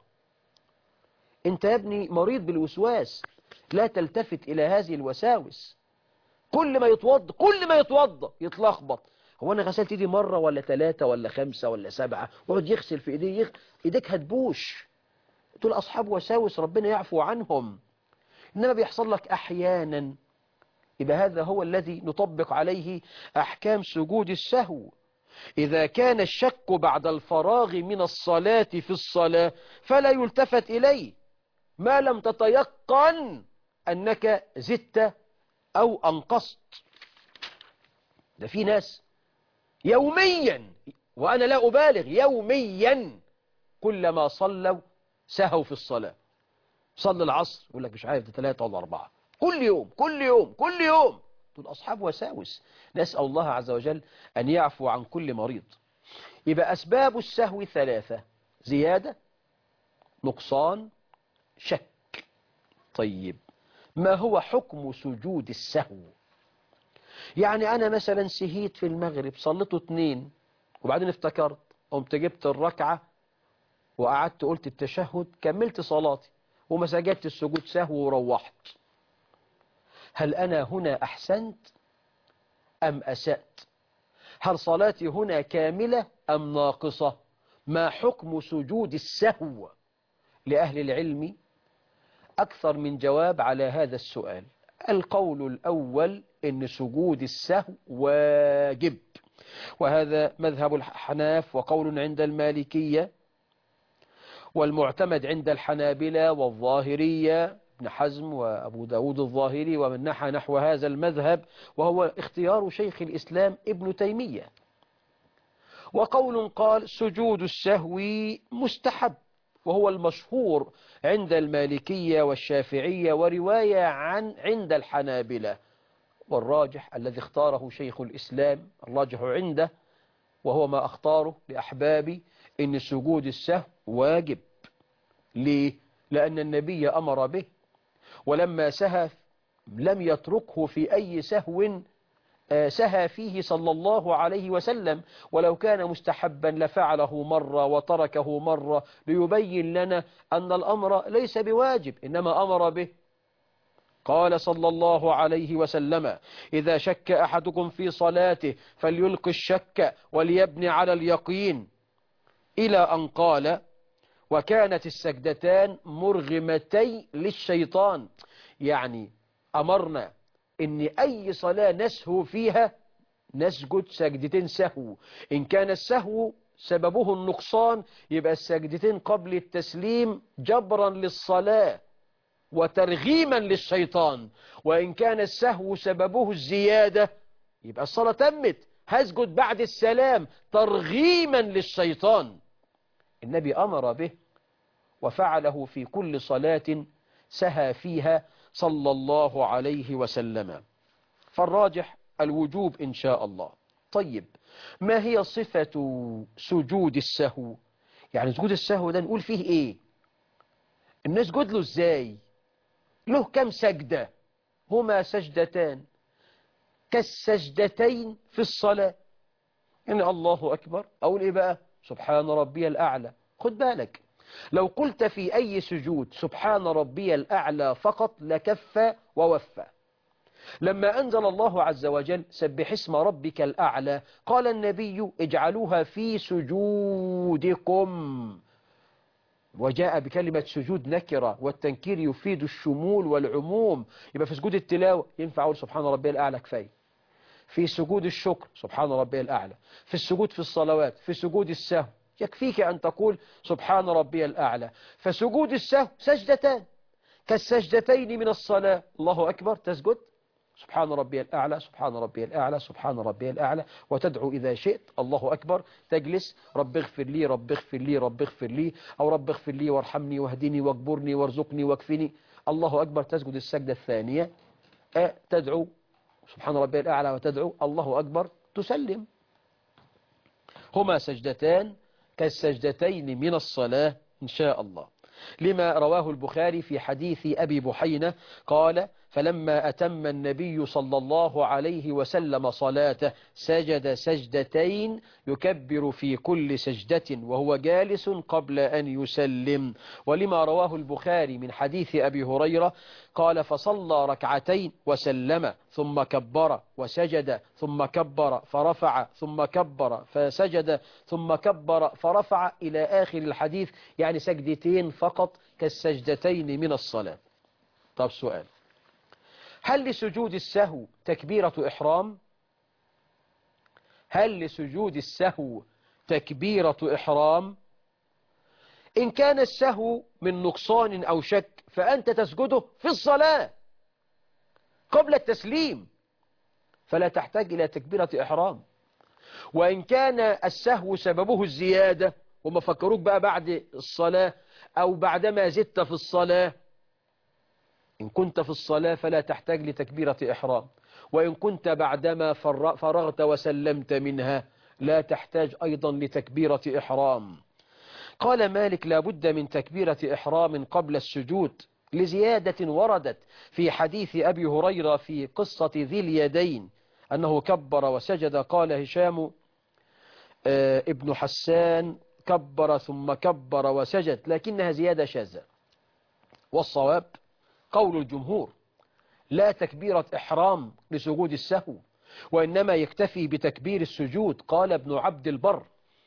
أنت يا ابني مريض بالوسواس، لا تلتفت إلى هذه الوساوس. كل ما يتوضى كل ما يتوضى يتلخبط، هو أنا غسلت إيدي مرة ولا ثلاثة ولا خمسة ولا سبعة، وقعد يغسل في إيديه، يغ... إيديك هتبوش. دول أصحاب وساوس ربنا يعفو عنهم، إنما بيحصل لك أحيانا، يبقى هذا هو الذي نطبق عليه أحكام سجود السهو. إذا كان الشك بعد الفراغ من الصلاة في الصلاة فلا يلتفت إليه ما لم تتيقن أنك زدت أو أنقصت. ده في ناس يوميا، وأنا لا أبالغ، يوميا كلما صلوا سهوا في الصلاة. صلى العصر يقول لك مش عارف ده ثلاثة ولا أربعة، كل يوم كل يوم كل يوم. دول أصحاب وساوس، نسأل الله عز وجل أن يعفو عن كل مريض. يبقى أسباب السهو ثلاثة: زيادة، نقصان، شك. طيب ما هو حكم سجود السهو؟ يعني أنا مثلا سهيت في المغرب صليته اتنين وبعدين افتكرت، قمت جبت الركعة وقعدت قلت التشهد، كملت صلاتي وما سجدت السجود سهو وروحت، هل أنا هنا أحسنت أم أسأت؟ هل صلاتي هنا كاملة أم ناقصة؟ ما حكم سجود السهو؟ لأهل العلم أكثر من جواب على هذا السؤال. القول الأول إن سجود السهو واجب، وهذا مذهب الحناف وقول عند المالكية، والمعتمد عند الحنابلة والظاهرية، ابن حزم وأبو داود الظاهري ومن نحى نحو هذا المذهب، وهو اختيار شيخ الإسلام ابن تيمية. وقول قال سجود السهو مستحب، وهو المشهور عند المالكية والشافعية ورواية عن عند الحنابلة، والراجح الذي اختاره شيخ الإسلام الراجح عنده وهو ما أختاره لأحبابي إن سجود السهو واجب. ليه؟ لأن النبي أمر به، ولما سهى لم يتركه في أي سهو سهى فيه صلى الله عليه وسلم، ولو كان مستحبا لفعله مرة وتركه مرة ليبين لنا أن الأمر ليس بواجب إنما أمر به. قال صلى الله عليه وسلم إذا شك أحدكم في صلاته فليلقي الشك وليبني على اليقين، إلى أن قال وكانت السجدتان مرغمتي للشيطان. يعني أمرنا إن أي صلاة نسهو فيها نسجد سجدتين سهو. إن كان السهو سببه النقصان يبقى السجدتين قبل التسليم جبرا للصلاة وترغيما للشيطان. وإن كان السهو سببه الزيادة يبقى الصلاة تمت، هسجد بعد السلام ترغيما للشيطان. النبي أمر به وفعله في كل صلاة سهى فيها صلى الله عليه وسلم. فالراجح الوجوب إن شاء الله. طيب ما هي صفة سجود السهو؟ يعني سجود السهو ده نقول فيه إيه؟ نسجد له إزاي؟ له كم سجدة؟ هما سجدتان كالسجدتين في الصلاة. يعني الله أكبر أقول إيه بقى؟ سبحان ربي الأعلى. خد بالك لو قلت في أي سجود سبحان ربي الأعلى فقط لكفى ووفى. لما أنزل الله عز وجل سبح اسم ربك الأعلى قال النبي اجعلوها في سجودكم، وجاء بكلمة سجود نكرة والتنكير يفيد الشمول والعموم. يبقى في سجود التلاوة ينفع أقول سبحان ربي الأعلى كفاية، في سجود الشكر سبحان ربي الأعلى، في السجود في الصلوات، في سجود السهو يكفيك أن تقول سبحان ربي الأعلى. فسجود السهو سجدتان كالسجدتين من الصلاة. الله أكبر تسجد سبحان ربي الأعلى سبحان ربي الأعلى سبحان ربي الأعلى، وتدعو إذا شئت الله أكبر. تجلس رب اغفر لي رب اغفر لي رب اغفر لي، أو رب اغفر لي وارحمني واهدني واجبرني وارزقني واكفني. الله أكبر تسجد السجدة الثانية أه تدعو سبحان ربي الأعلى وتدعو الله أكبر تسلم. هما سجدتان كالسجدتين من الصلاة إن شاء الله، لما رواه البخاري في حديث أبي بحينة قال فلما أتم النبي صلى الله عليه وسلم صلاته سجد سجدتين يكبر في كل سجدة وهو جالس قبل أن يسلم. ولما رواه البخاري من حديث أبي هريرة قال فصلى ركعتين وسلم ثم كبر وسجد ثم كبر فرفع ثم كبر فسجد ثم كبر فرفع إلى آخر الحديث، يعني سجدتين فقط كالسجدتين من الصلاة. طب سؤال، هل لسجود السهو تكبيرة إحرام؟ هل لسجود السهو تكبيرة إحرام؟ إن كان السهو من نقصان أو شك فأنت تسجده في الصلاة قبل التسليم فلا تحتاج إلى تكبيرة إحرام. وإن كان السهو سببه الزيادة وما فكروك بقى بعد الصلاة أو بعدما زدت في الصلاة، إن كنت في الصلاة فلا تحتاج لتكبيرة إحرام، وإن كنت بعدما فرغت وسلمت منها لا تحتاج أيضا لتكبيرة إحرام. قال مالك لا بد من تكبيرة إحرام قبل السجود لزيادة وردت في حديث أبي هريرة في قصة ذي اليدين أنه كبر وسجد. قال هشام آه ابن حسان كبر ثم كبر وسجد، لكنها زيادة شاذة. والصواب قول الجمهور لا تكبيرة إحرام لسجود السهو، وإنما يكتفي بتكبير السجود. قال ابن عبد البر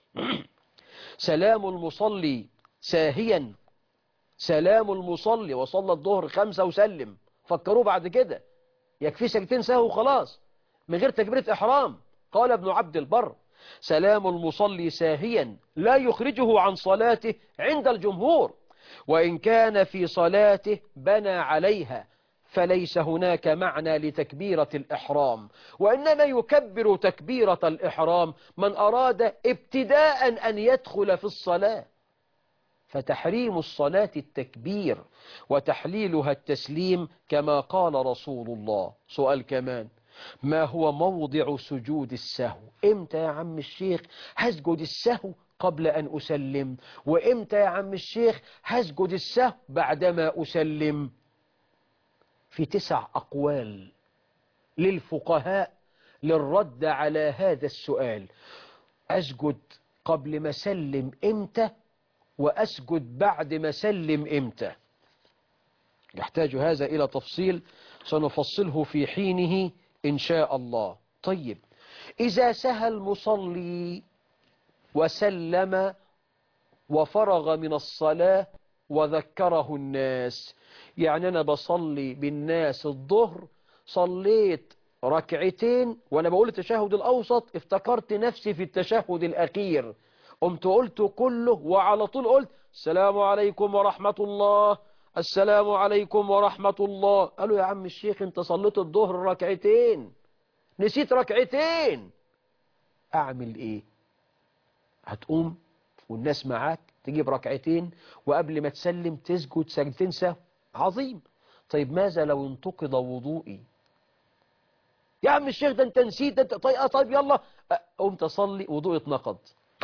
سلام المصلي ساهيا، سلام المصلي وصلى الظهر خمسة وسلم، فكروا بعد كده يكفي سجدتين سهو خلاص من غير تكبيرة إحرام. قال ابن عبد البر سلام المصلي ساهيا لا يخرجه عن صلاته عند الجمهور، وإن كان في صلاته بنى عليها فليس هناك معنى لتكبيرة الإحرام، وإنما يكبر تكبيرة الإحرام من أراد ابتداء أن يدخل في الصلاة. فتحريم الصلاة التكبير وتحليلها التسليم كما قال رسول الله. سؤال كمان، ما هو موضع سجود السهو؟ امتى يا عم الشيخ هسجد السهو قبل أن أسلم، وامتى يا عم الشيخ هسجد السهو بعدما أسلم؟ في تسع أقوال للفقهاء للرد على هذا السؤال. أسجد قبل ما أسلم إمتى، وأسجد بعد ما أسلم إمتى؟ يحتاج هذا إلى تفصيل سنفصله في حينه إن شاء الله. طيب إذا سهى المصلي وسلم وفرغ من الصلاة وذكره الناس. يعني أنا بصلي بالناس الظهر، صليت ركعتين وأنا بقول التشهد الأوسط افتكرت نفسي في التشهد الأخير، قمت قلت كله وعلى طول قلت السلام عليكم ورحمة الله، السلام عليكم ورحمة الله. قالوا يا عم الشيخ انت صليت الظهر ركعتين نسيت ركعتين، أعمل إيه؟ هتقوم والناس معاك تجيب ركعتين وقبل ما تسلم تسجد سجدتين سهو، عظيم. طيب ماذا لو انتقض وضوئي؟ يا عم الشيخ ده انت نسيت ده انت طيب, طيب يلا قمت اصلي وضوئي اتنقض،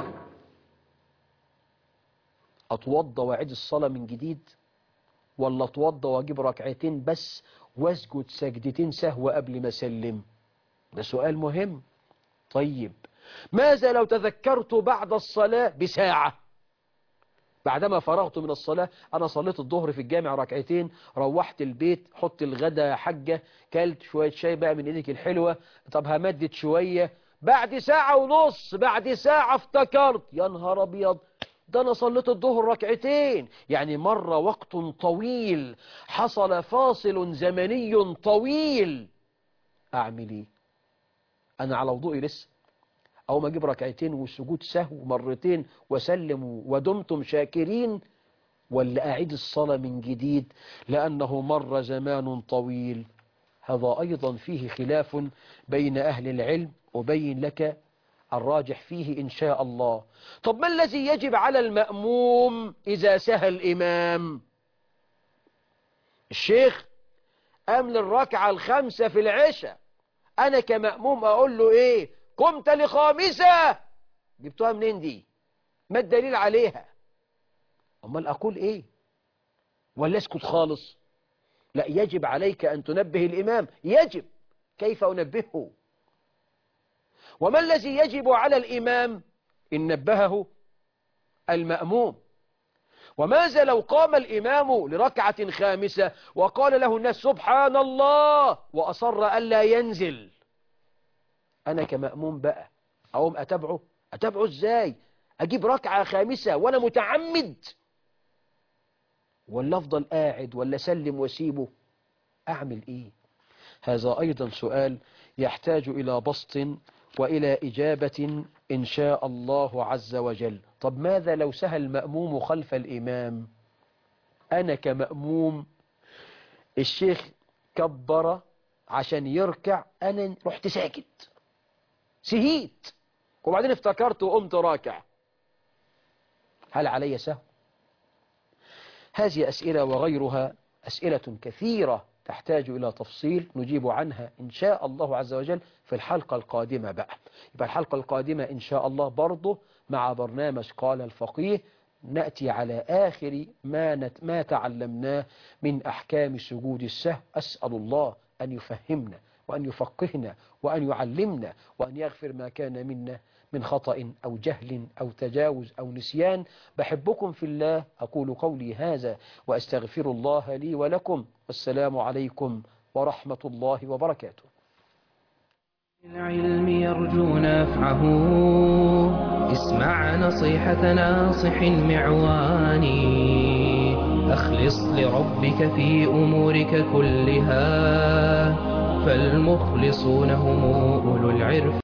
اتوضى واعيد الصلاة من جديد ولا اتوضى واجيب ركعتين بس واسجد سجدتين سهو قبل ما اسلم؟ ده سؤال مهم. طيب ماذا لو تذكرت بعد الصلاة بساعة، بعدما فرغت من الصلاة، أنا صليت الظهر في الجامع ركعتين، روحت البيت حط الغدا يا حاجة، كلت شوية شاي بقى من إيدك الحلوة، طب همدد شوية، بعد ساعة ونص بعد ساعة افتكرت يا نهار أبيض ده أنا صليت الظهر ركعتين. يعني مر وقت طويل، حصل فاصل زمني طويل، أعمل إيه؟ أنا على وضوئي لسه، أو ما أجيب ركعتين والسجود سهو مرتين وسلم ودمتم شاكرين، ولا أعيد الصلاة من جديد لأنه مر زمان طويل؟ هذا أيضا فيه خلاف بين أهل العلم، وبين لك الراجح فيه إن شاء الله. طب ما الذي يجب على المأموم إذا سهى الإمام؟ الشيخ قام للركعة الخامسة في العشاء، أنا كمأموم أقول له إيه؟ قمت لخامسة، جبتوها منين دي؟ ما الدليل عليها؟ أمال أقول إيه؟ ولا اسكت خالص؟ لا، يجب عليك أن تنبه الإمام، يجب. كيف أنبهه؟ وما الذي يجب على الإمام إن نبهه المأموم؟ وماذا لو قام الإمام لركعة خامسة وقال له الناس سبحان الله وأصر ألا ينزل؟ أنا كمأموم بقى أقوم أتبعه؟ أتبعه إزاي؟ أجيب ركعة خامسة وأنا متعمد؟ ولا أفضل قاعد ولا سلم وسيبه؟ أعمل إيه؟ هذا أيضا سؤال يحتاج إلى بسط وإلى إجابة إن شاء الله عز وجل. طب ماذا لو سهى المأموم خلف الإمام؟ أنا كمأموم الشيخ كبر عشان يركع، أنا رحت ساكت سهيت وبعدين افتكرت وقمت راكع، هل علي سهو؟ هذه أسئلة وغيرها أسئلة كثيرة تحتاج إلى تفصيل نجيب عنها إن شاء الله عز وجل في الحلقة القادمة بقى. يبقى الحلقة القادمة إن شاء الله برضه مع برنامج قال الفقيه نأتي على آخر ما, نت ما تعلمناه من أحكام سجود السهو. أسأل الله أن يفهمنا وأن يفقهنا وأن يعلمنا وأن يغفر ما كان منا من خطأ أو جهل أو تجاوز أو نسيان. بحبكم في الله، أقول قولي هذا وأستغفر الله لي ولكم، والسلام عليكم ورحمة الله وبركاته. العلم يرجو نفعه، اسمع نصيحة ناصح معوان، أخلص لربك في أمورك كلها، فالمخلصون هم أولو العرف.